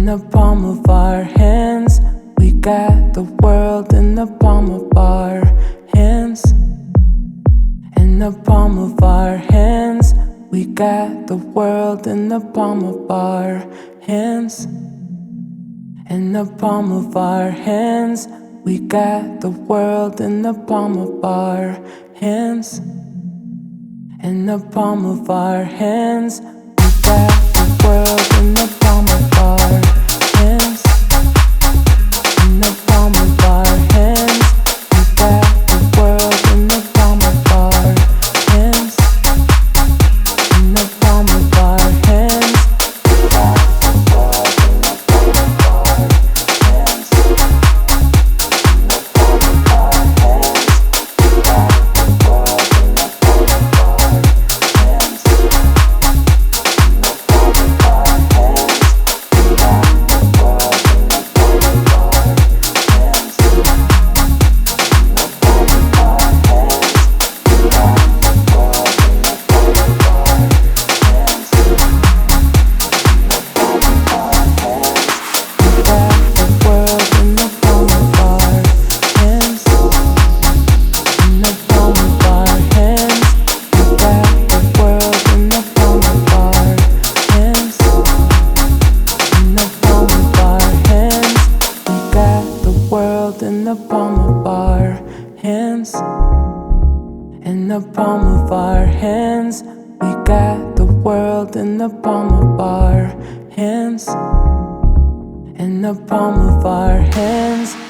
the palm of our hands. We got the world in the palm of our hands. In the palm of our hands. We got the world in the palm of our hands. In the palm of our hands. We got the world in the palm of our hands. In the palm of our hands. We got the world in the palm of our hands. In the palm of our hands. We got the world in the palm of our hands. In the palm of our hands. We got the world in the palm of our hands. In the palm of our hands. We got the world in the palm of our hands. In the palm of our hands. We got the world in the palm of our hands. In the palm of our hands. We got the world in the palm of our hands. In the palm of our hands. We got the world in the palm of our hands. In the palm of our hands. We got the world in the palm of our hands. In the palm of our hands. We got the world in the palm of our hands. In the palm of our hands. We got the world in the palm of our hands. In the palm of our hands.